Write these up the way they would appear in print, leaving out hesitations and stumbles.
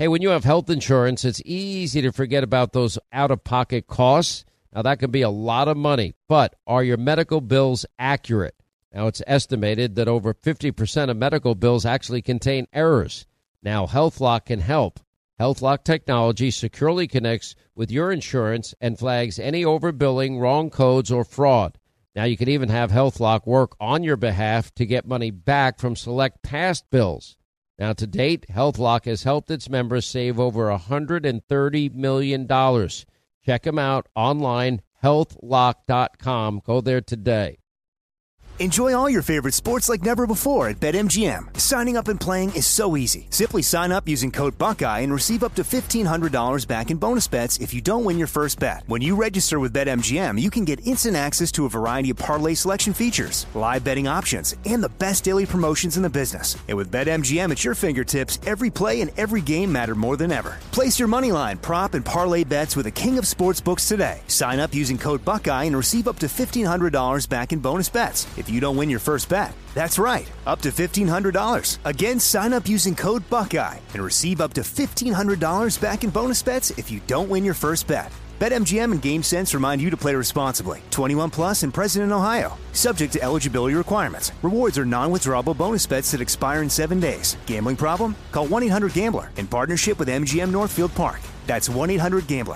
Hey, when you have health insurance, it's easy to forget about those out-of-pocket costs. Now, that can be a lot of money, but are your medical bills accurate? Now, it's estimated that over 50% of medical bills actually contain errors. Now, HealthLock can help. HealthLock technology securely connects with your insurance and flags any overbilling, wrong codes, or fraud. Now, you can even have HealthLock work on your behalf to get money back from select past bills. Now, to date, HealthLock has helped its members save over $130 million. Check them out online, healthlock.com. Go there today. Enjoy all your favorite sports like never before at BetMGM. Signing up and playing is so easy. Simply sign up using code Buckeye and receive up to $1,500 back in bonus bets if you don't win your first bet. When you register with BetMGM, you can get instant access to a variety of parlay selection features, live betting options, and the best daily promotions in the business. And with BetMGM at your fingertips, every play and every game matter more than ever. Place your moneyline, prop, and parlay bets with the king of sportsbooks today. Sign up using code Buckeye and receive up to $1,500 back in bonus bets if you don't win your first bet. That's right, up to $1,500. Again, sign up using code Buckeye and receive up to $1,500 back in bonus bets if you don't win your first bet. BetMGM and GameSense remind you to play responsibly. 21 plus and present in Ohio. Subject to eligibility requirements. Rewards are non-withdrawable bonus bets that expire in 7 days. Gambling problem? Call 1-800-GAMBLER in partnership with MGM Northfield Park. That's 1-800-GAMBLER.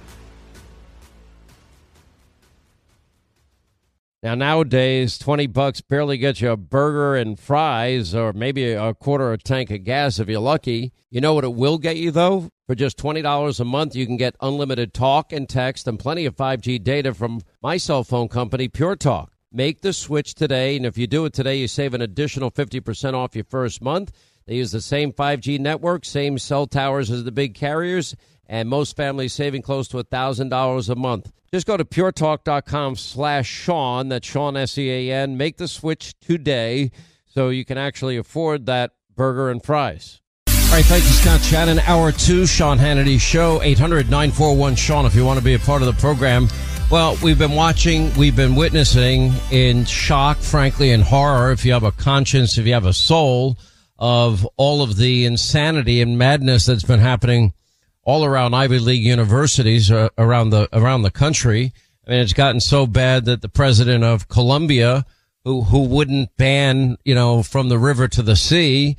Now, nowadays, $20 barely gets you a burger and fries or maybe a quarter of a tank of gas if you're lucky. You know what it will get you, though? For just $20 a month, you can get unlimited talk and text and plenty of 5G data from my cell phone company, Pure Talk. Make the switch today, and if you do it today, you save an additional 50% off your first month. They use the same 5G network, same cell towers as the big carriers, and most families saving close to $1,000 a month. Just go to puretalk.com/Sean, that's Sean, S-E-A-N. Make the switch today so you can actually afford that burger and fries. All right, thank you, Scott Shannon. Hour 2, Sean Hannity Show, 800-941-SEAN if you want to be a part of the program. Well, we've been witnessing in shock, frankly, and horror, if you have a conscience, if you have a soul, of all of the insanity and madness that's been happening all around Ivy League universities around the country. I mean, it's gotten so bad that the president of Columbia, who wouldn't ban, from the river to the sea,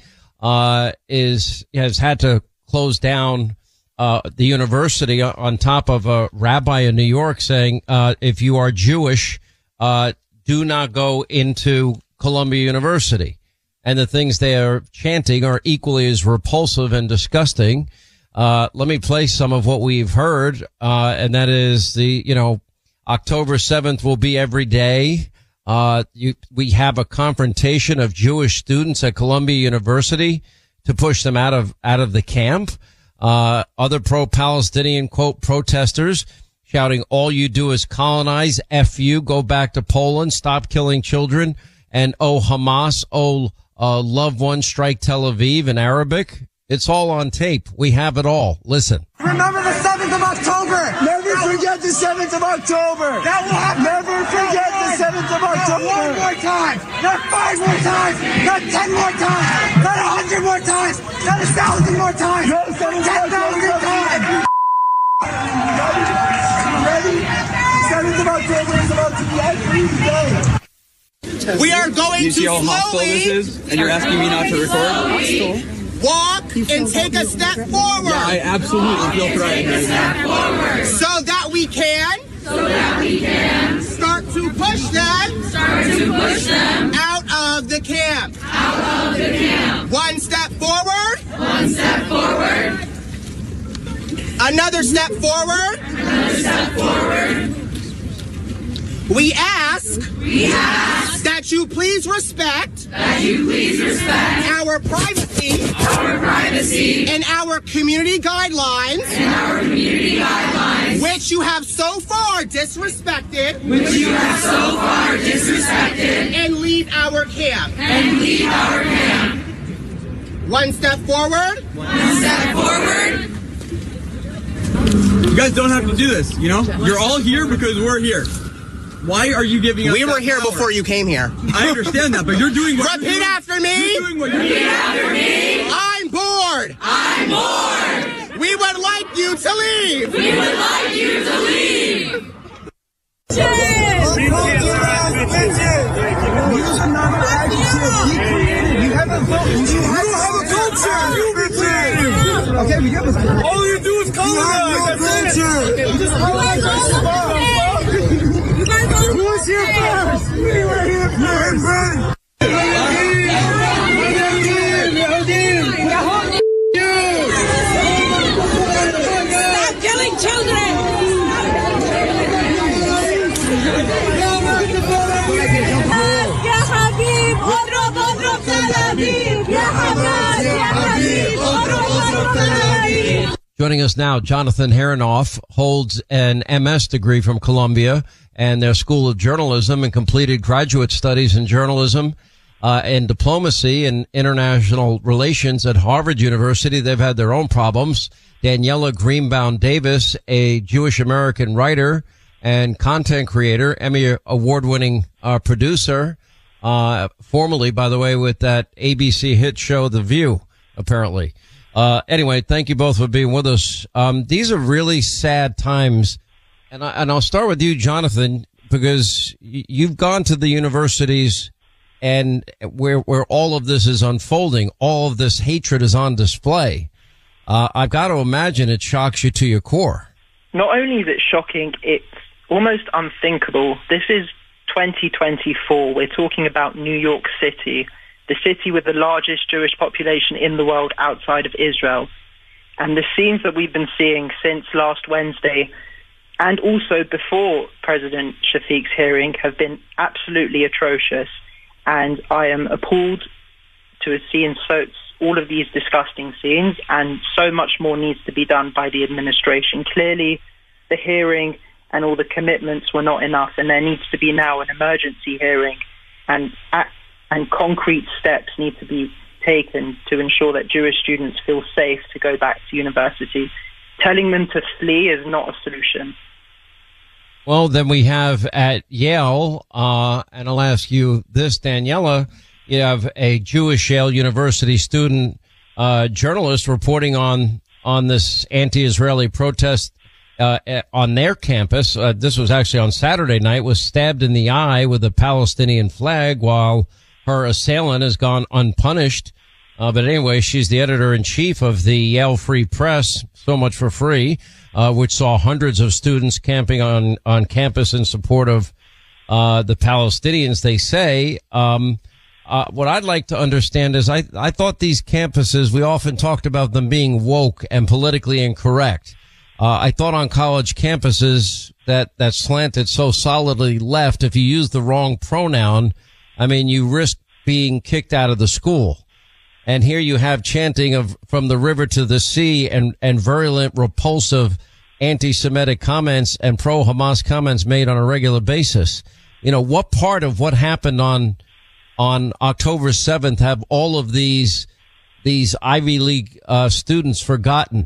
has had to close down the university on top of a rabbi in New York saying, if you are Jewish, do not go into Columbia University. And the things they are chanting are equally as repulsive and disgusting. Let me play some of what we've heard, and that is October 7th will be every day. We have a confrontation of Jewish students at Columbia University to push them out of the camp. Other pro-Palestinian, quote, protesters shouting, all you do is colonize, F you, go back to Poland, stop killing children, and oh, Hamas, loved one, strike Tel Aviv in Arabic. It's all on tape. We have it all. Listen. Remember the 7th of October. Never forget the 7th of October. That will happen. Never forget the 7th of October. Not 1 more time. Not 5 more times. Not 10 more times. Not 100 more times. Not 1,000 more times. No, 7th of 10,000 times. Ready? 7th of October is about to be every day. We are going to slowly, and you're asking me not to record? Walk and take a step forward. Yeah, I absolutely feel threatened right now. So that we can start to push them out of the camp. One step forward. Another step forward. We ask that you please respect our privacy and our community guidelines, which you have so far disrespected, and leave our camp. One step forward. You guys don't have to do this, You're all here because we're here. Why are you giving us We were here power? before you came here. I understand that, but you're doing what Repeat after me. You're doing what you're doing. I'm bored. We would like you to leave. We would like you to leave. You are not an adjective. We created. You have a vote. You don't have a culture. You be creative. Okay, we have a. All you do is colonize. That's it. You just colonize. Who was here first? We were here first. Stop killing children. Ya Habib, اضرب تل أبيب. Ya Hamas, Ya Habib, اضرب تل أبيب. Joining us now, Jonathan Haranoff holds an MS degree from Columbia and their School of Journalism and completed graduate studies in journalism and diplomacy and international relations at Harvard University. They've had their own problems. Daniela Greenbaum Davis, a Jewish American writer and content creator, Emmy award-winning producer, formerly, by the way, with that ABC hit show, The View, apparently. Anyway, thank you both for being with us. These are really sad times. And I'll start with you, Jonathan, because you've gone to the universities and where all of this is unfolding, all of this hatred is on display. I've got to imagine it shocks you to your core. Not only is it shocking, it's almost unthinkable. This is 2024. We're talking about New York City, the city with the largest Jewish population in the world outside of Israel. And the scenes that we've been seeing since last Wednesday and also before President Shafiq's hearing have been absolutely atrocious. And I am appalled to have seen all of these disgusting scenes, and so much more needs to be done by the administration. Clearly, the hearing and all the commitments were not enough, and there needs to be now an emergency hearing, and concrete steps need to be taken to ensure that Jewish students feel safe to go back to university. Telling them to flee is not a solution. Well, then we have at Yale, and I'll ask you this, Daniela, you have a Jewish Yale University student, journalist reporting on this anti-Israeli protest, on their campus. This was actually on Saturday night, was stabbed in the eye with a Palestinian flag while her assailant has gone unpunished. But anyway, she's the editor-in-chief of the Yale Free Press, so much for free, which saw hundreds of students camping on campus in support of the Palestinians, they say. What I'd like to understand is I thought these campuses, we often talked about them being woke and politically incorrect. I thought on college campuses that slanted so solidly left, if you use the wrong pronoun, I mean, you risk being kicked out of the school. And here you have chanting of from the river to the sea and virulent, repulsive anti-Semitic comments and pro-Hamas comments made on a regular basis. You know, what part of what happened on October 7th have all of these Ivy League students forgotten?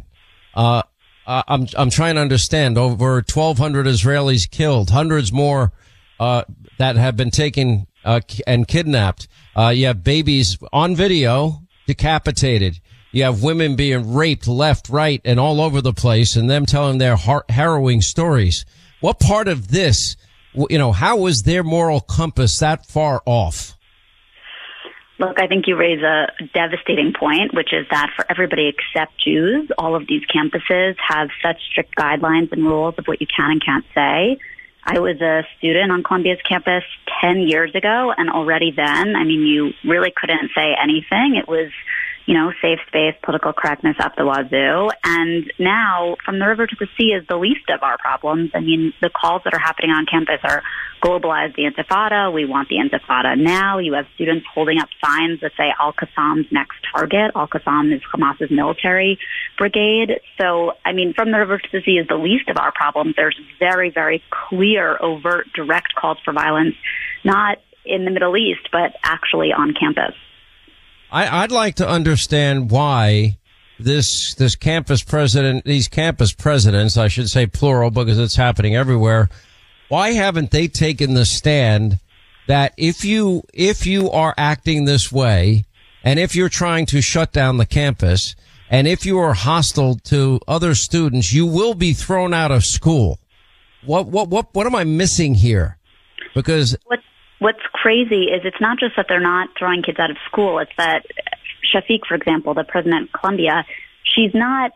I'm trying to understand. Over 1,200 Israelis killed, hundreds more that have been taken and kidnapped. You have babies on video decapitated. You have women being raped left, right, and all over the place, and them telling their harrowing stories. What part of this, you know, how is their moral compass that far off? Look, I think you raise a devastating point, which is that for everybody except Jews, all of these campuses have such strict guidelines and rules of what you can and can't say. I was a student on Columbia's campus 10 years ago, and already then, I mean, you really couldn't say anything. It was, you know, safe space, political correctness up the wazoo. And now, from the river to the sea is the least of our problems. I mean, the calls that are happening on campus are globalize the Intifada. We want the Intifada now. You have students holding up signs that say Al-Qassam's next target. Al-Qassam is Hamas's military brigade. So, I mean, from the river to the sea is the least of our problems. There's very, very clear, overt, direct calls for violence, not in the Middle East, but actually on campus. I'd like to understand why this campus president, these campus presidents, I should say plural because it's happening everywhere, why haven't they taken the stand that if you are acting this way and if you're trying to shut down the campus And if you are hostile to other students, you will be thrown out of school. What am I missing here? Because what's crazy is it's not just that they're not throwing kids out of school. It's that Shafiq, for example, the president of Colombia, she's not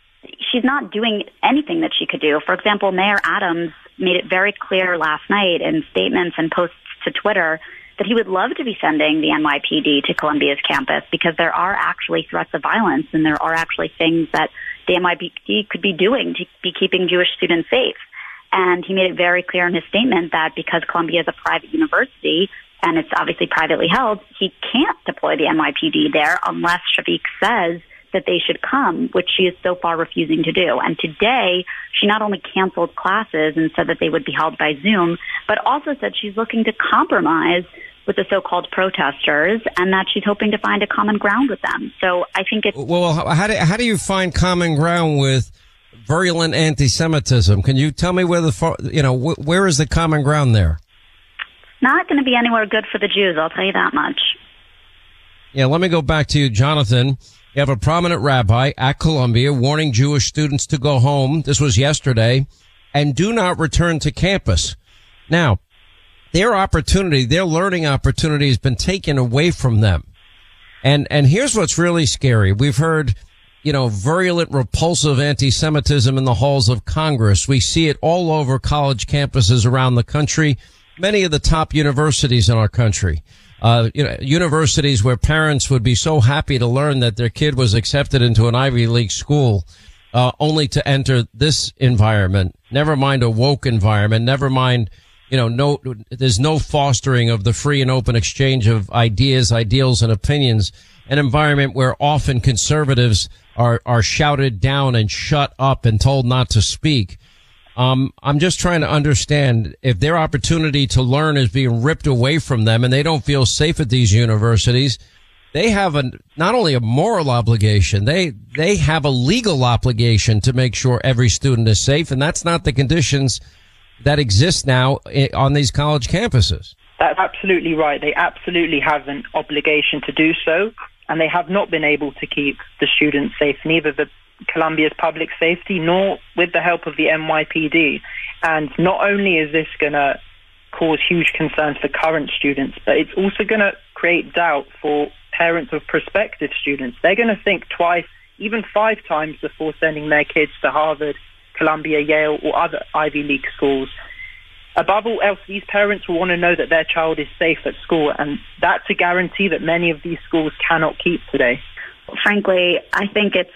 doing anything that she could do. For example, Mayor Adams made it very clear last night in statements and posts to Twitter that he would love to be sending the NYPD to Columbia's campus because there are actually threats of violence and there are actually things that the NYPD could be doing to be keeping Jewish students safe. And he made it very clear in his statement that because Columbia is a private university and it's obviously privately held, he can't deploy the NYPD there unless Shafiq says that they should come, which she is so far refusing to do. And today, she not only canceled classes and said that they would be held by Zoom, but also said she's looking to compromise with the so-called protesters and that she's hoping to find a common ground with them. So I think it's... Well, how do you find common ground with virulent anti-Semitism? Can you tell me where where is the common ground there? Not going to be anywhere good for the Jews, I'll tell you that much. Yeah, let me go back to you, Jonathan. You have a prominent rabbi at Columbia warning Jewish students to go home. This was yesterday, and do not return to campus. Now, their learning opportunity has been taken away from them. And here's what's really scary. We've heard, virulent, repulsive anti-Semitism in the halls of Congress. We see it all over college campuses around the country, many of the top universities in our country. Universities where parents would be so happy to learn that their kid was accepted into an Ivy League school, only to enter this environment. Never mind a woke environment. Never mind, there's no fostering of the free and open exchange of ideas, ideals, and opinions. An environment where often conservatives are shouted down and shut up and told not to speak. I'm just trying to understand if their opportunity to learn is being ripped away from them and they don't feel safe at these universities. They have not only a moral obligation, they have a legal obligation to make sure every student is safe. And that's not the conditions that exist now on these college campuses. That's absolutely right. They absolutely have an obligation to do so. And they have not been able to keep the students safe, neither Columbia's public safety, nor with the help of the NYPD. And not only is this going to cause huge concerns for current students, but it's also going to create doubt for parents of prospective students. They're going to think twice, even 5 times before sending their kids to Harvard, Columbia, Yale, or other Ivy League schools. Above all else, these parents will want to know that their child is safe at school, and that's a guarantee that many of these schools cannot keep today. Frankly, I think it's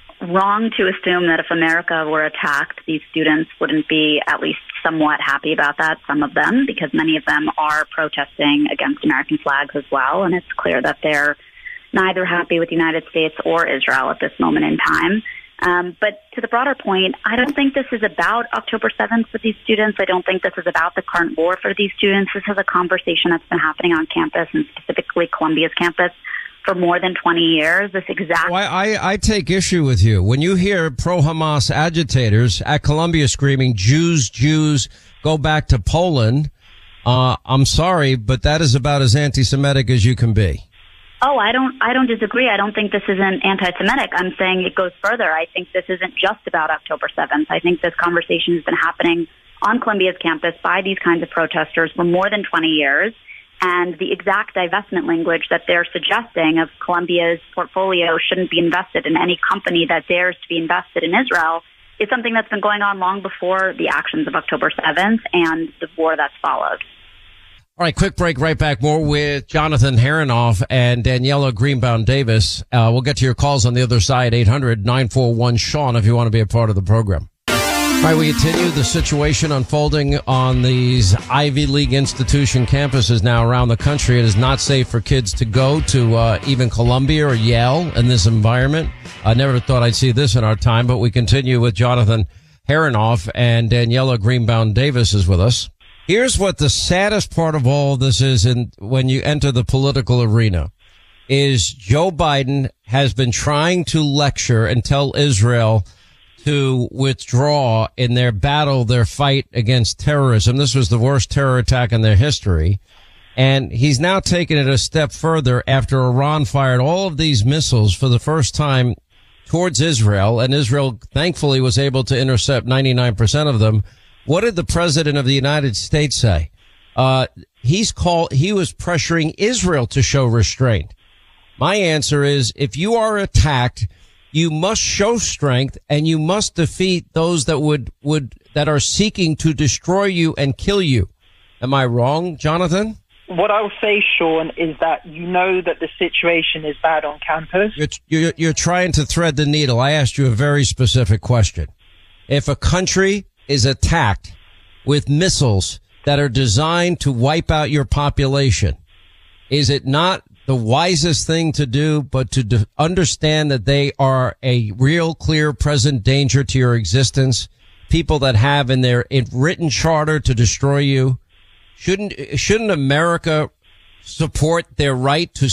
wrong to assume that if America were attacked, these students wouldn't be at least somewhat happy about that, some of them, because many of them are protesting against American flags as well, and it's clear that they're neither happy with the United States or Israel at this moment in time. But to the broader point, I don't think this is about October 7th for these students. I don't think this is about the current war for these students. This is a conversation that's been happening on campus, and specifically Columbia's campus, for more than 20 years. This exact. I take issue with you. When you hear pro-Hamas agitators at Columbia screaming, Jews, Jews, go back to Poland, I'm sorry, but that is about as anti-Semitic as you can be. Oh, I don't disagree. I don't think this isn't anti-Semitic. I'm saying it goes further. I think this isn't just about October 7th. I think this conversation has been happening on Columbia's campus by these kinds of protesters for more than 20 years. And the exact divestment language that they're suggesting of Columbia's portfolio shouldn't be invested in any company that dares to be invested in Israel is something that's been going on long before the actions of October 7th and the war that's followed. All right, quick break, right back. More with Jonathan Haranoff and Daniela Greenbaum-Davis. We'll get to your calls on the other side, 800-941-SEAN, if you want to be a part of the program. All right, we continue the situation unfolding on these Ivy League institution campuses now around the country. It is not safe for kids to go to even Columbia or Yale in this environment. I never thought I'd see this in our time, but we continue with Jonathan Haranoff, and Daniela Greenbaum-Davis is with us. Here's what the saddest part of all of this is when you enter the political arena, is Joe Biden has been trying to lecture and tell Israel to withdraw in their fight against terrorism. This was the worst terror attack in their history. And he's now taken it a step further after Iran fired all of these missiles for the first time towards Israel, and Israel thankfully was able to intercept 99% of them. What did the president of the United States say? He was pressuring Israel to show restraint. My answer is, if you are attacked, you must show strength and you must defeat those that are seeking to destroy you and kill you. Am I wrong, Jonathan? What I'll say, Sean, is that you know that the situation is bad on campus. You're trying to thread the needle. I asked you a very specific question. If a country is attacked with missiles that are designed to wipe out your population, is it not the wisest thing to do but to understand that they are a real, clear, present danger to your existence? People that have in their written charter to destroy you? Shouldn't America support their right to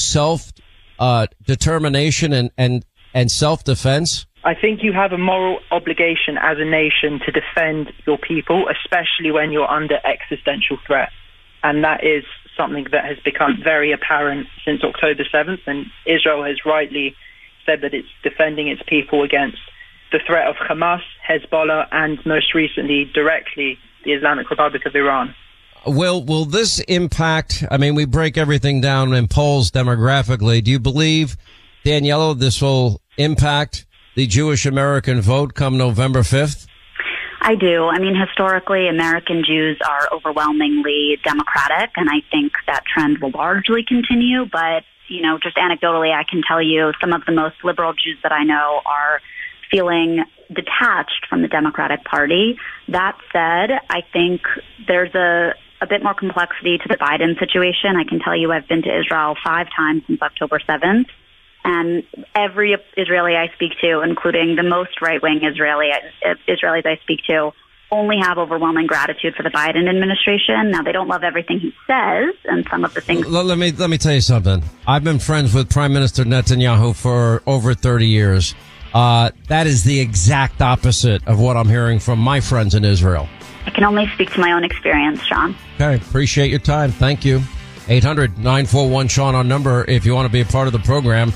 determination and self-defense? I think you have a moral obligation as a nation to defend your people, especially when you're under existential threat. And that is something that has become very apparent since October 7th. And Israel has rightly said that it's defending its people against the threat of Hamas, Hezbollah, and most recently, directly, the Islamic Republic of Iran. Will this impact, I mean, we break everything down in polls demographically. Do you believe, Daniela, this will impact the Jewish American vote come November 5th? I do. I mean, historically, American Jews are overwhelmingly Democratic, and I think that trend will largely continue. But, you know, just anecdotally, I can tell you some of the most liberal Jews that I know are feeling detached from the Democratic Party. That said, I think there's a bit more complexity to the Biden situation. I can tell you I've been to Israel 5 times since October 7th. And every Israeli I speak to, including the most right-wing Israelis I speak to, only have overwhelming gratitude for the Biden administration. Now, they don't love everything he says, and some of the things... Let me tell you something. I've been friends with Prime Minister Netanyahu for over 30 years. That is the exact opposite of what I'm hearing from my friends in Israel. I can only speak to my own experience, Sean. Okay, appreciate your time. Thank you. 800-941-SEAN, our number if you want to be a part of the program.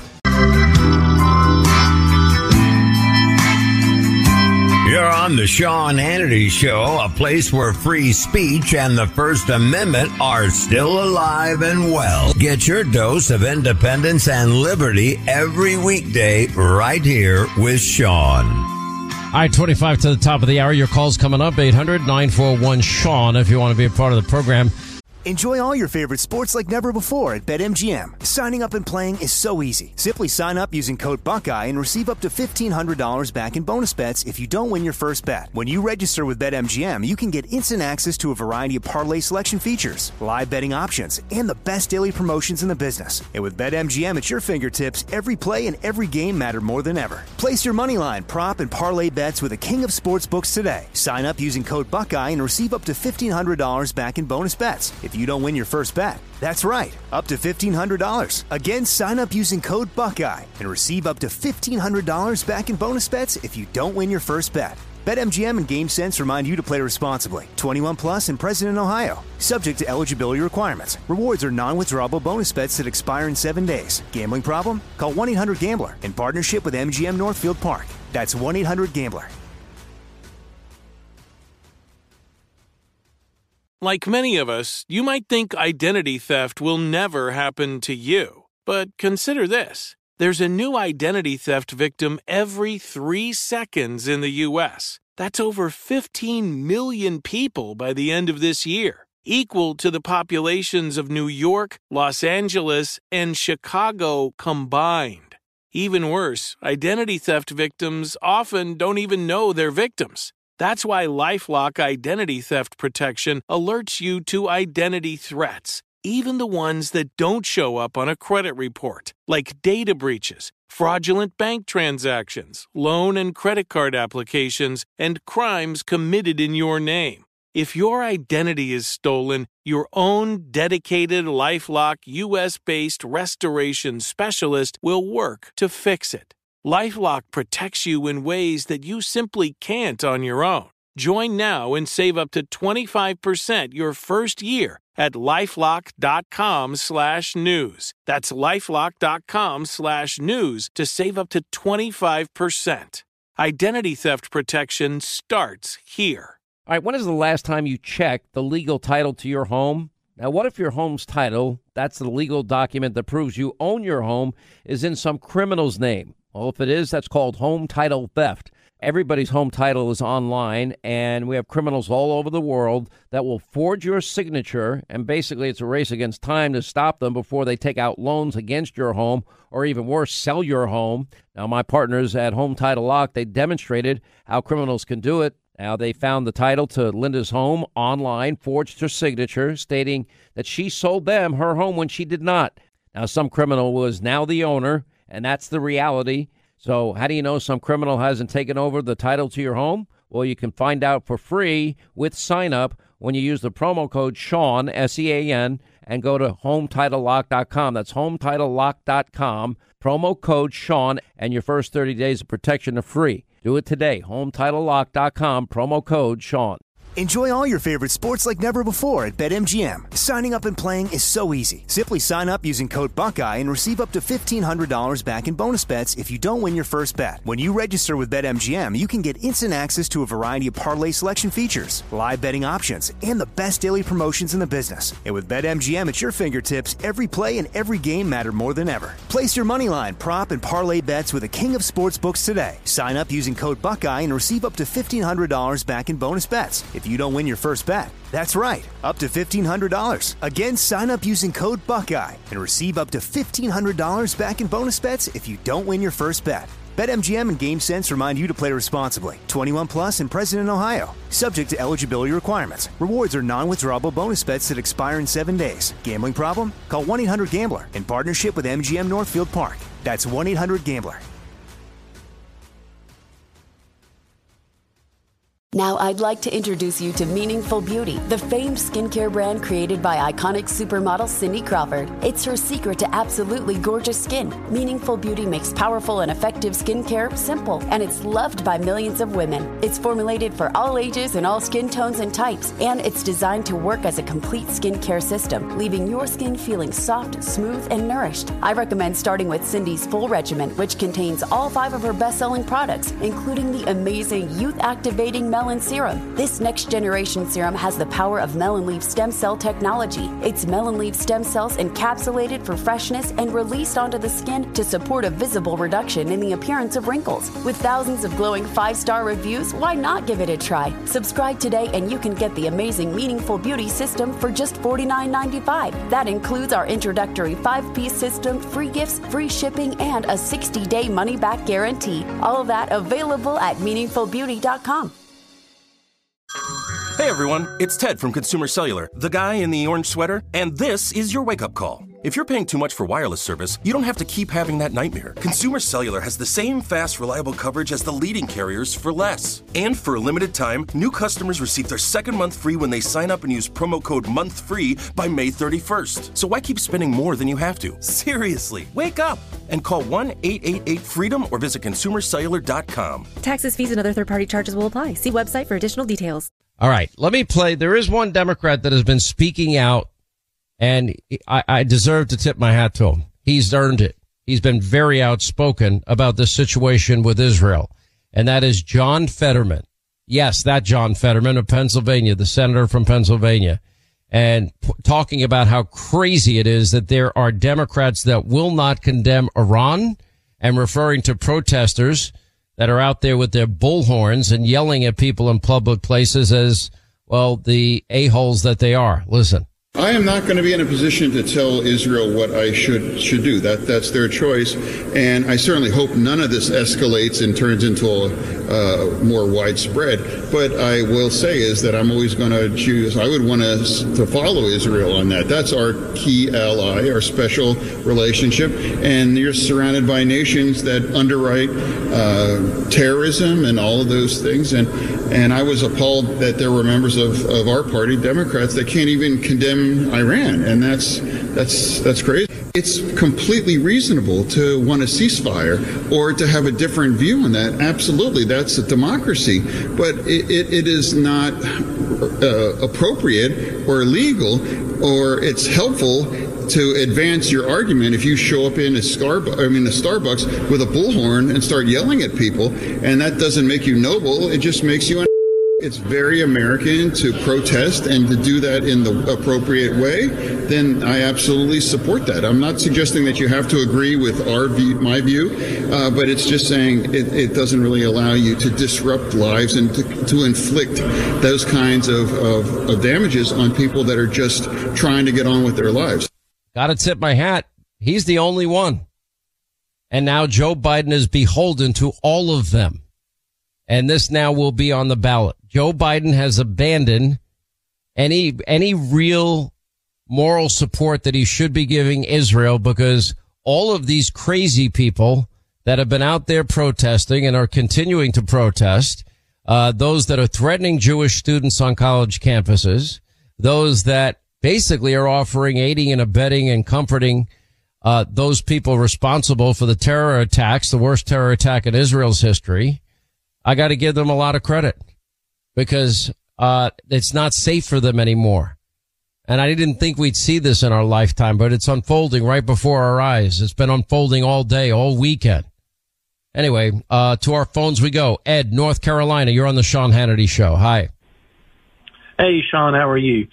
You're on the Sean Hannity Show, a place where free speech and the First Amendment are still alive and well. Get your dose of independence and liberty every weekday right here with Sean. All right, 25 to the top of the hour. Your call's coming up, 800-941-SEAN, if you want to be a part of the program. Enjoy all your favorite sports like never before at BetMGM. Signing up and playing is so easy. Simply sign up using code Buckeye and receive up to $1,500 back in bonus bets if you don't win your first bet. When you register with BetMGM, you can get instant access to a variety of parlay selection features, live betting options, and the best daily promotions in the business. And with BetMGM at your fingertips, every play and every game matter more than ever. Place your moneyline, prop, and parlay bets with the king of sportsbooks today. Sign up using code Buckeye and receive up to $1,500 back in bonus bets if you don't win your first bet. That's right, up to $1,500. Again, sign up using code Buckeye and receive up to $1,500 back in bonus bets if you don't win your first bet. BetMGM and GameSense remind you to play responsibly. 21 plus and present in Ohio. Subject to eligibility requirements. Rewards are non-withdrawable bonus bets that expire in 7 days. Gambling problem? Call 1-800-GAMBLER in partnership with MGM Northfield Park. That's 1-800-GAMBLER. Like many of us, you might think identity theft will never happen to you. But consider this. There's a new identity theft victim every 3 seconds in the U.S. That's over 15 million people by the end of this year, equal to the populations of New York, Los Angeles, and Chicago combined. Even worse, identity theft victims often don't even know they're victims. That's why LifeLock Identity Theft Protection alerts you to identity threats, even the ones that don't show up on a credit report, like data breaches, fraudulent bank transactions, loan and credit card applications, and crimes committed in your name. If your identity is stolen, your own dedicated LifeLock U.S.-based restoration specialist will work to fix it. LifeLock protects you in ways that you simply can't on your own. Join now and save up to 25% your first year at LifeLock.com/news. That's LifeLock.com/news to save up to 25%. Identity theft protection starts here. All right, when is the last time you checked the legal title to your home? Now, what if your home's title, that's the legal document that proves you own your home, is in some criminal's name? Well, if it is, that's called home title theft. Everybody's home title is online, and we have criminals all over the world that will forge your signature, and basically it's a race against time to stop them before they take out loans against your home, or even worse, sell your home. Now, my partners at Home Title Lock, they demonstrated how criminals can do it. Now, they found the title to Linda's home online, forged her signature, stating that she sold them her home when she did not. Now, some criminal was now the owner, and that's the reality. So how do you know some criminal hasn't taken over the title to your home? Well, you can find out for free with sign up when you use the promo code Sean, S-E-A-N, and go to HomeTitleLock.com. That's HomeTitleLock.com, promo code Sean, and your first 30 days of protection are free. Do it today. HomeTitleLock.com, promo code Sean. Enjoy all your favorite sports like never before at BetMGM. Signing up and playing is so easy. Simply sign up using code Buckeye and receive up to $1,500 back in bonus bets if you don't win your first bet. When you register with BetMGM, you can get instant access to a variety of parlay selection features, live betting options, and the best daily promotions in the business. And with BetMGM at your fingertips, every play and every game matter more than ever. Place your moneyline, prop, and parlay bets with the king of sportsbooks today. Sign up using code Buckeye and receive up to $1,500 back in bonus bets if you don't win your first bet. That's right, up to $1,500. Again, sign up using code Buckeye and receive up to $1,500 back in bonus bets if you don't win your first bet. BetMGM and GameSense remind you to play responsibly. 21 plus and present in Ohio. Subject to eligibility requirements. Rewards are non-withdrawable bonus bets that expire in 7 days. Gambling problem? Call 1-800-GAMBLER in partnership with MGM Northfield Park. That's 1-800-GAMBLER. Now I'd like to introduce you to Meaningful Beauty, the famed skincare brand created by iconic supermodel Cindy Crawford. It's her secret to absolutely gorgeous skin. Meaningful Beauty makes powerful and effective skincare simple, and it's loved by millions of women. It's formulated for all ages and all skin tones and types, and it's designed to work as a complete skincare system, leaving your skin feeling soft, smooth, and nourished. I recommend starting with Cindy's full regimen, which contains all 5 of her best-selling products, including the amazing youth-activating Melon Serum. This next generation serum has the power of melon leaf stem cell technology. It's melon leaf stem cells encapsulated for freshness and released onto the skin to support a visible reduction in the appearance of wrinkles. With thousands of glowing 5-star reviews, why not give it a try? Subscribe today and you can get the amazing Meaningful Beauty system for just $49.95. That includes our introductory 5-piece system, free gifts, free shipping, and a 60-day money-back guarantee. All of that available at meaningfulbeauty.com. Hey everyone, it's Ted from Consumer Cellular, the guy in the orange sweater, and this is your wake-up call. If you're paying too much for wireless service, you don't have to keep having that nightmare. Consumer Cellular has the same fast, reliable coverage as the leading carriers for less. And for a limited time, new customers receive their second month free when they sign up and use promo code MONTHFREE by May 31st. So why keep spending more than you have to? Seriously, wake up and call 1-888-FREEDOM or visit consumercellular.com. Taxes, fees, and other third-party charges will apply. See website for additional details. All right, let me play. There is one Democrat that has been speaking out, and I deserve to tip my hat to him. He's earned it. He's been very outspoken about the situation with Israel, and that is John Fetterman. Yes, that John Fetterman of Pennsylvania, the senator from Pennsylvania, and talking about how crazy it is that there are Democrats that will not condemn Iran, and referring to protesters that are out there with their bullhorns and yelling at people in public places as, well, the a-holes that they are. Listen. I am not going to be in a position to tell Israel what I should do. That's their choice, and I certainly hope none of this escalates and turns into a more widespread. But I will say is that I'm always going to choose. I would want to follow Israel on that. That's our key ally, our special relationship, and you're surrounded by nations that underwrite terrorism and all of those things. And I was appalled that there were members of our party, Democrats, that can't even condemn in Iran, and that's crazy. It's completely reasonable to want a ceasefire or to have a different view on that. Absolutely, that's a democracy, but it is not appropriate or legal, or it's helpful to advance your argument if you show up in a Starbucks with a bullhorn and start yelling at people, and that doesn't make you noble. It just makes you. It's very American to protest and to do that in the appropriate way. Then I absolutely support that. I'm not suggesting that you have to agree with my view, but it's just saying it doesn't really allow you to disrupt lives and to inflict those kinds of damages on people that are just trying to get on with their lives. Got to tip my hat. He's the only one. And now Joe Biden is beholden to all of them. And this now will be on the ballot. Joe Biden has abandoned any real moral support that he should be giving Israel, because all of these crazy people that have been out there protesting and are continuing to protest, those that are threatening Jewish students on college campuses, those that basically are offering aiding and abetting and comforting those people responsible for the terror attacks, the worst terror attack in Israel's history. I got to give them a lot of credit, because it's not safe for them anymore. And I didn't think we'd see this in our lifetime, but it's unfolding right before our eyes. It's been unfolding all day, all weekend. Anyway, to our phones we go. Ed, North Carolina, you're on the Sean Hannity Show. Hi. Hey, Sean, how are you?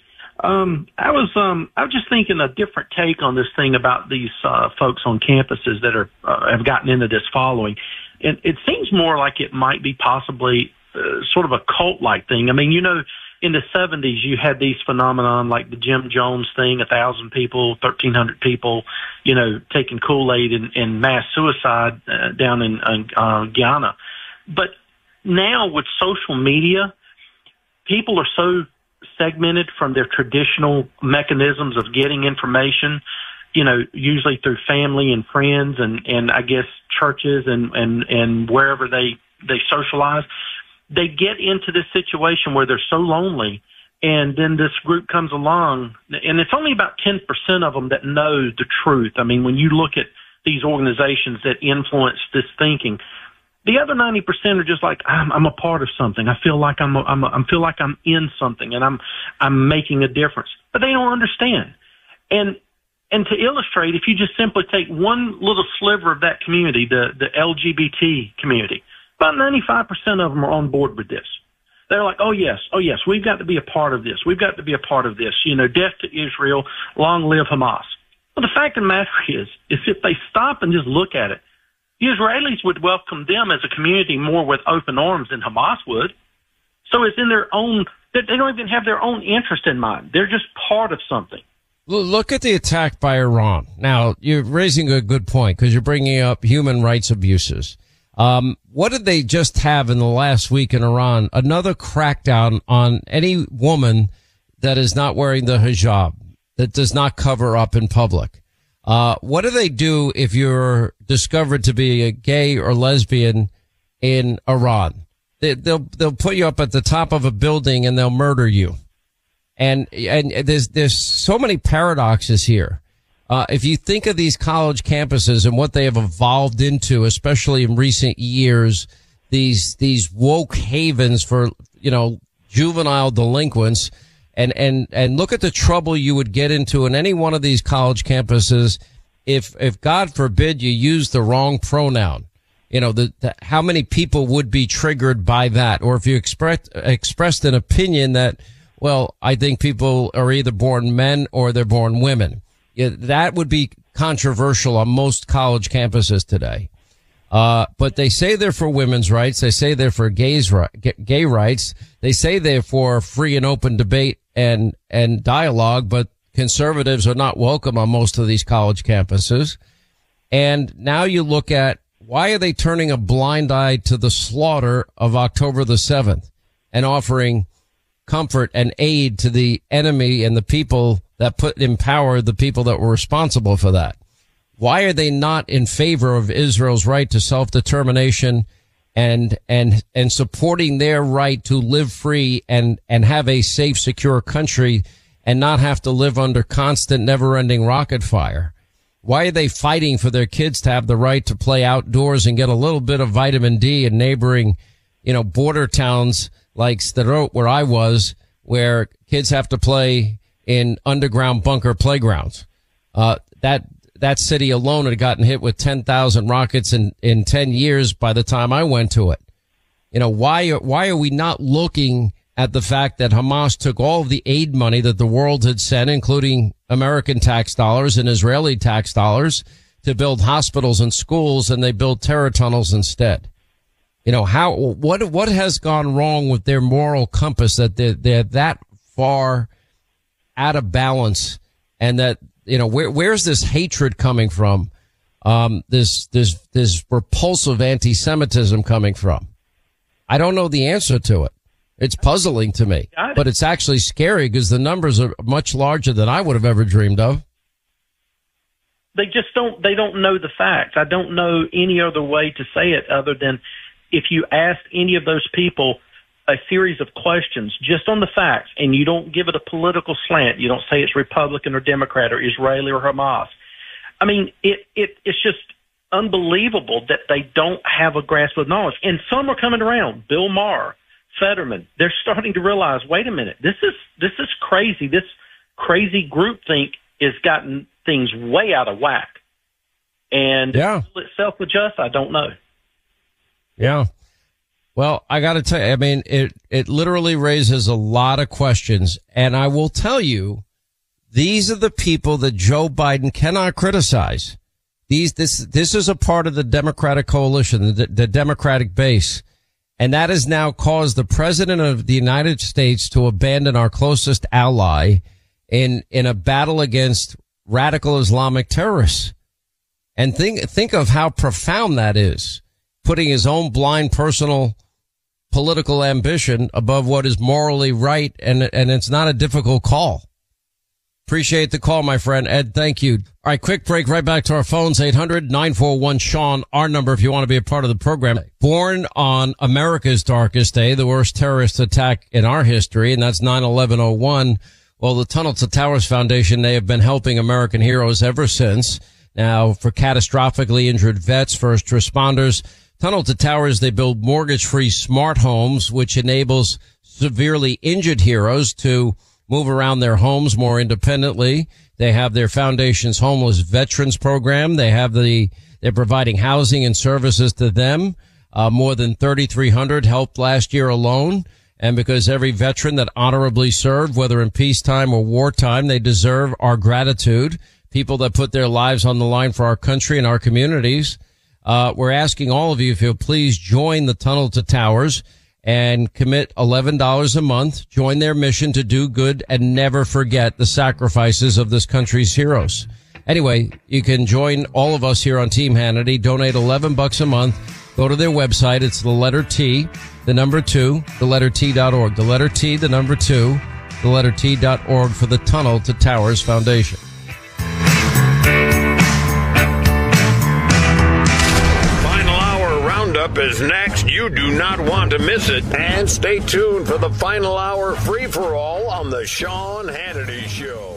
I was just thinking a different take on this thing about these folks on campuses that have gotten into this following. And it seems more like it might be possibly sort of a cult-like thing. I mean, you know, in the 70s, you had these phenomenon like the Jim Jones thing, 1,000 people, 1,300 people, you know, taking Kool-Aid and mass suicide down in Guyana. But now with social media, people are so segmented from their traditional mechanisms of getting information, you know, usually through family and friends and I guess churches and wherever they socialize. They get into this situation where they're so lonely, and then this group comes along, and it's only about 10% of them that know the truth. I mean, when you look at these organizations that influence this thinking, the other 90% are just like, I'm a part of something. I feel like I'm in something, and I'm making a difference. But they don't understand. And to illustrate, if you just simply take one little sliver of that community, the LGBT community, about 95% of them are on board with this. They're like, oh yes, we've got to be a part of this. We've got to be a part of this. You know, death to Israel, long live Hamas. Well, the fact of the matter is if they stop and just look at it, the Israelis would welcome them as a community more with open arms than Hamas would. So it's in their own, they don't even have their own interest in mind. They're just part of something. Look at the attack by Iran. Now, you're raising a good point because you're bringing up human rights abuses. What did they just have in the last week in Iran? Another crackdown on any woman that is not wearing the hijab, that does not cover up in public. What do they do if you're discovered to be a gay or lesbian in Iran? They'll put you up at the top of a building and they'll murder you. And there's so many paradoxes here. If you think of these college campuses and what they have evolved into, especially in recent years, these woke havens for, you know, juvenile delinquents, and look at the trouble you would get into in any one of these college campuses if God forbid you use the wrong pronoun. You know, how many people would be triggered by that? Or if you expressed an opinion that, well, I think people are either born men or they're born women. That would be controversial on most college campuses today. But they say they're for women's rights. They say they're for gay rights. They say they're for free and open debate and dialogue, but conservatives are not welcome on most of these college campuses. And now you look at, why are they turning a blind eye to the slaughter of October the 7th and offering comfort and aid to the enemy and the people that put in power the people that were responsible for that? Why are they not in favor of Israel's right to self-determination and supporting their right to live free and have a safe, secure country and not have to live under constant, never-ending rocket fire? Why are they fighting for their kids to have the right to play outdoors and get a little bit of vitamin D in neighboring, border towns like Sderot, where I was, where kids have to play in underground bunker playgrounds? That city alone had gotten hit with 10,000 rockets in 10 years by the time I went to it. Why are we not looking at the fact that Hamas took all of the aid money that the world had sent, including American tax dollars and Israeli tax dollars, to build hospitals and schools, and they built terror tunnels instead? What has gone wrong with their moral compass that they're that far out of balance, and that, where's this hatred coming from? This repulsive anti-Semitism coming from? I don't know the answer to it. It's puzzling to me, but it's actually scary because the numbers are much larger than I would have ever dreamed of. They don't know the facts. I don't know any other way to say it other than if you asked any of those people a series of questions just on the facts, and you don't give it a political slant, you don't say it's Republican or Democrat or Israeli or Hamas. I mean, it's just unbelievable that they don't have a grasp of knowledge. And some are coming around. Bill Maher, Fetterman, they're starting to realize, wait a minute, this is crazy. This crazy groupthink has gotten things way out of whack. And will it self-adjust? I don't know. Yeah. Well, I got to tell you, I mean, it literally raises a lot of questions. And I will tell you, these are the people that Joe Biden cannot criticize. This is a part of the Democratic coalition, the Democratic base. And that has now caused the president of the United States to abandon our closest ally in a battle against radical Islamic terrorists. And think of how profound that is, putting his own blind personal political ambition above what is morally right. And it's not a difficult call. Appreciate the call, my friend. Ed, thank you. All right, quick break. Right back to our phones. 800-941-SEAN, our number if you want to be a part of the program. Born on America's darkest day, the worst terrorist attack in our history, and that's 9/11/01. Well, the Tunnel to Towers Foundation, they have been helping American heroes ever since. Now, for catastrophically injured vets, first responders, Tunnel to Towers, they build mortgage-free smart homes, which enables severely injured heroes to move around their homes more independently. They have their foundation's homeless veterans program. They're providing housing and services to them. More than 3,300 helped last year alone. And because every veteran that honorably served, whether in peacetime or wartime, they deserve our gratitude. People that put their lives on the line for our country and our communities. We're asking all of you if you'll please join the Tunnel to Towers and commit $11 a month. Join their mission to do good and never forget the sacrifices of this country's heroes. Anyway, you can join all of us here on Team Hannity. Donate $11 a month. Go to their website. It's the letter T, the number 2, the letter T.org. The letter T, the number 2, the letter T.org for the Tunnel to Towers Foundation. Up is next. You do not want to miss it. And stay tuned for the final hour free-for-all on the Sean Hannity Show.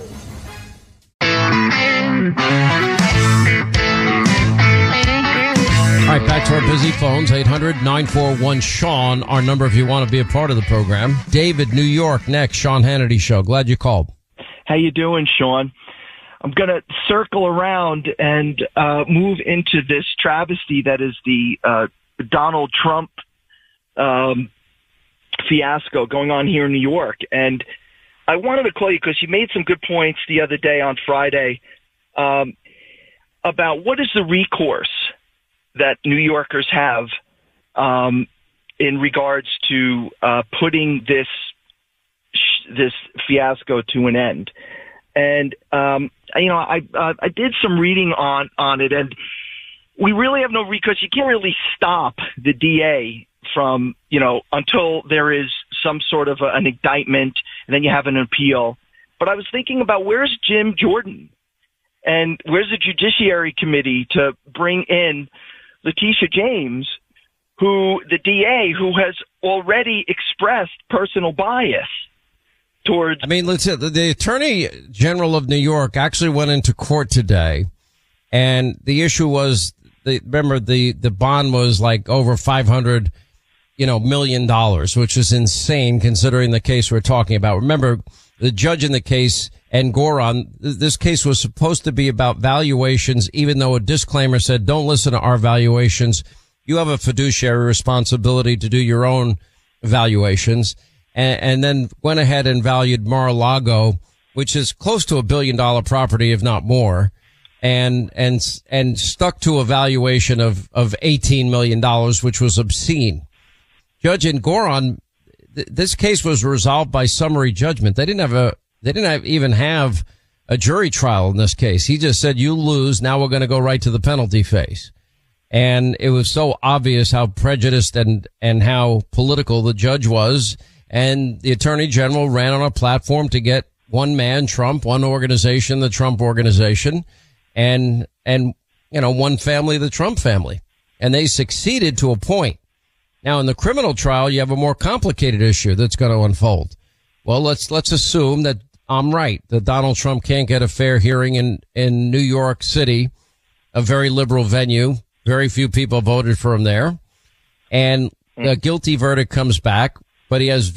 All right, back to our busy phones. 800-941-SEAN, our number if you want to be a part of the program. David, New York, next. Sean Hannity Show. Glad you called. How you doing, Sean? I'm going to circle around and move into this travesty that is the Donald Trump fiasco going on here in New York. And I wanted to call you because you made some good points the other day on Friday about what is the recourse that New Yorkers have in regards to putting this fiasco to an end. And, I did some reading on it, and we really have no recourse. You can't really stop the DA from, until there is some sort of an indictment, and then you have an appeal. But I was thinking about where's Jim Jordan and where's the Judiciary Committee to bring in Letitia James, the DA, who has already expressed personal bias. towards. I mean, let's say the Attorney General of New York actually went into court today, and the issue was, remember the bond was like over $500 million, which is insane considering the case we're talking about. Remember, the judge in the case, Engoron, this case was supposed to be about valuations, even though a disclaimer said, don't listen to our valuations. You have a fiduciary responsibility to do your own valuations. And then went ahead and valued Mar-a-Lago, which is close to $1 billion property, if not more, and stuck to a valuation of $18 million, which was obscene. Judge Engoron, this case was resolved by summary judgment. They didn't even have a jury trial in this case. He just said, you lose. Now we're going to go right to the penalty phase. And it was so obvious how prejudiced and how political the judge was. And the Attorney General ran on a platform to get one man, Trump, one organization, the Trump organization, and one family, the Trump family. And they succeeded to a point. Now, in the criminal trial, you have a more complicated issue that's going to unfold. Well, let's assume that I'm right, that Donald Trump can't get a fair hearing in New York City, a very liberal venue. Very few people voted for him there. And the guilty verdict comes back, but he has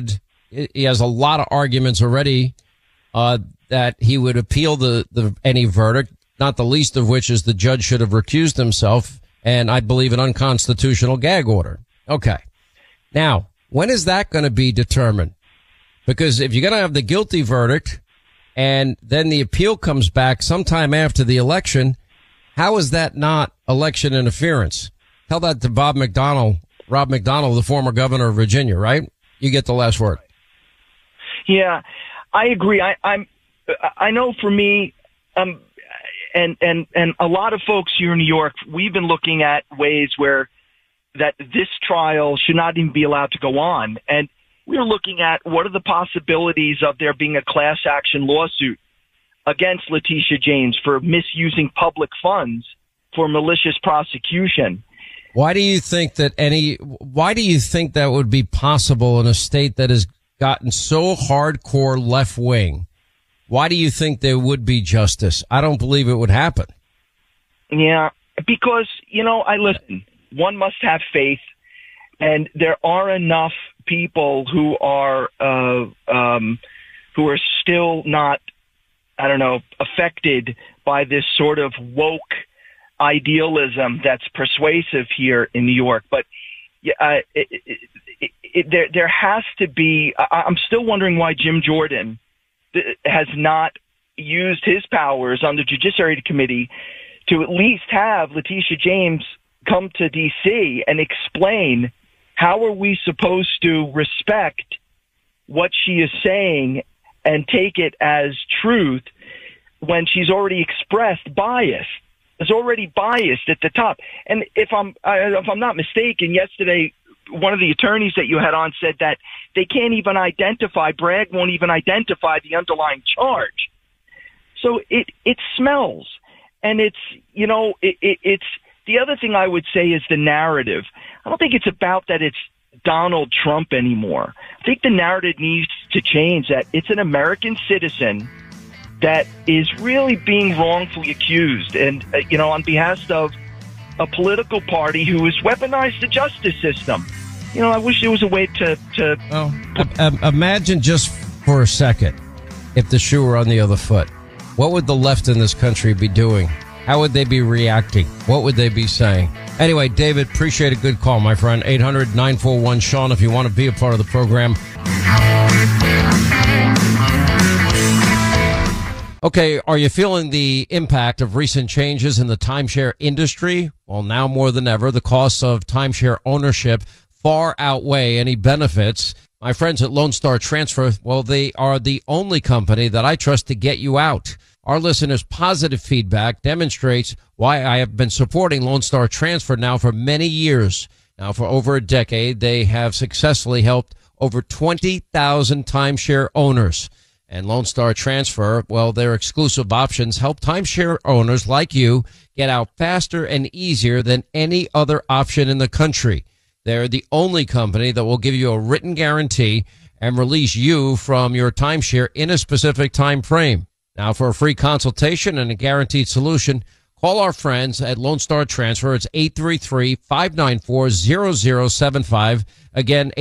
a lot of arguments already, that he would appeal any verdict, not the least of which is the judge should have recused himself, and I believe an unconstitutional gag order. Okay. Now, when is that going to be determined? Because if you're going to have the guilty verdict and then the appeal comes back sometime after the election, how is that not election interference? Tell that to Rob McDonnell, the former governor of Virginia, right? You get the last word. Yeah, I agree. I know for me, and a lot of folks here in New York, we've been looking at ways where that this trial should not even be allowed to go on. And we're looking at what are the possibilities of there being a class action lawsuit against Letitia James for misusing public funds for malicious prosecution. Why do you think that would be possible in a state that has gotten so hardcore left wing? Why do you think there would be justice? I don't believe it would happen. Yeah, because, listen, one must have faith, and there are enough people who are still not, affected by this sort of woke idealism that's persuasive here in New York. But there has to be. I'm still wondering why Jim Jordan has not used his powers on the Judiciary Committee to at least have Letitia James come to D.C. and explain how are we supposed to respect what she is saying and take it as truth when she's already expressed bias. Is already biased at the top. And if I'm not mistaken, yesterday one of the attorneys that you had on said that they can't even identify, Bragg won't even identify the underlying charge. So it smells. And it's the other thing I would say is the narrative. I don't think it's about that it's Donald Trump anymore. I think the narrative needs to change, that it's an American citizen that is really being wrongfully accused, and on behalf of a political party who has weaponized the justice system. I wish there was a way to imagine just for a second if the shoe were on the other foot. What would the left in this country be doing? How would they be reacting? What would they be saying? Anyway, David, appreciate a good call, my friend. 800-941-SEAN if you want to be a part of the program. Okay, are you feeling the impact of recent changes in the timeshare industry? Well, now more than ever, the costs of timeshare ownership far outweigh any benefits. My friends at Lone Star Transfer, well, they are the only company that I trust to get you out. Our listeners' positive feedback demonstrates why I have been supporting Lone Star Transfer now for many years. Now, for over a decade, they have successfully helped over 20,000 timeshare owners. And Lone Star Transfer, well, their exclusive options help timeshare owners like you get out faster and easier than any other option in the country. They're the only company that will give you a written guarantee and release you from your timeshare in a specific time frame. Now, for a free consultation and a guaranteed solution, call our friends at Lone Star Transfer. It's 833-594-0075. Again,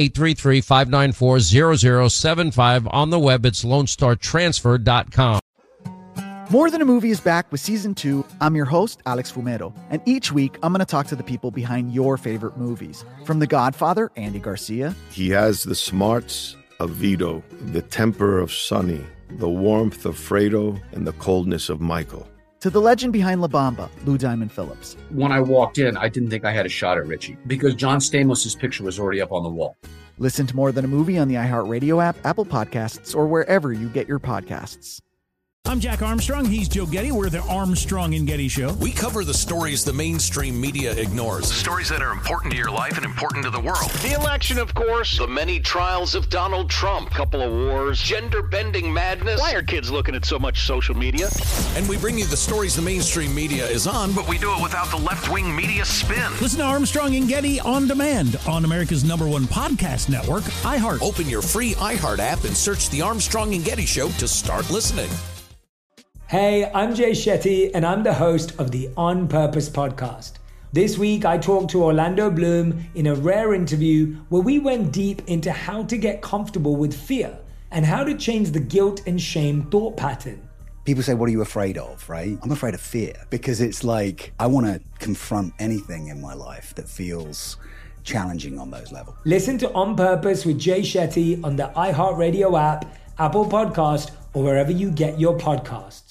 833-594-0075. On the web, it's LoneStarTransfer.com. More Than a Movie is back with Season 2. I'm your host, Alex Fumero. And each week, I'm going to talk to the people behind your favorite movies. From The Godfather, Andy Garcia. He has the smarts of Vito, the temper of Sonny, the warmth of Fredo, and the coldness of Michael. To the legend behind La Bamba, Lou Diamond Phillips. When I walked in, I didn't think I had a shot at Richie because John Stamos' picture was already up on the wall. Listen to More Than a Movie on the iHeartRadio app, Apple Podcasts, or wherever you get your podcasts. I'm Jack Armstrong. He's Joe Getty. We're the Armstrong and Getty Show. We cover the stories the mainstream media ignores. Stories that are important to your life and important to the world. The election, of course. The many trials of Donald Trump. Couple of wars. Gender-bending madness. Why are kids looking at so much social media? And we bring you the stories the mainstream media is on, but we do it without the left-wing media spin. Listen to Armstrong and Getty on demand on America's #1 podcast network, iHeart. Open your free iHeart app and search The Armstrong and Getty Show to start listening. Hey, I'm Jay Shetty, and I'm the host of the On Purpose podcast. This week, I talked to Orlando Bloom in a rare interview where we went deep into how to get comfortable with fear and how to change the guilt and shame thought pattern. People say, what are you afraid of, right? I'm afraid of fear because it's like I want to confront anything in my life that feels challenging on those levels. Listen to On Purpose with Jay Shetty on the iHeartRadio app, Apple Podcast, or wherever you get your podcasts.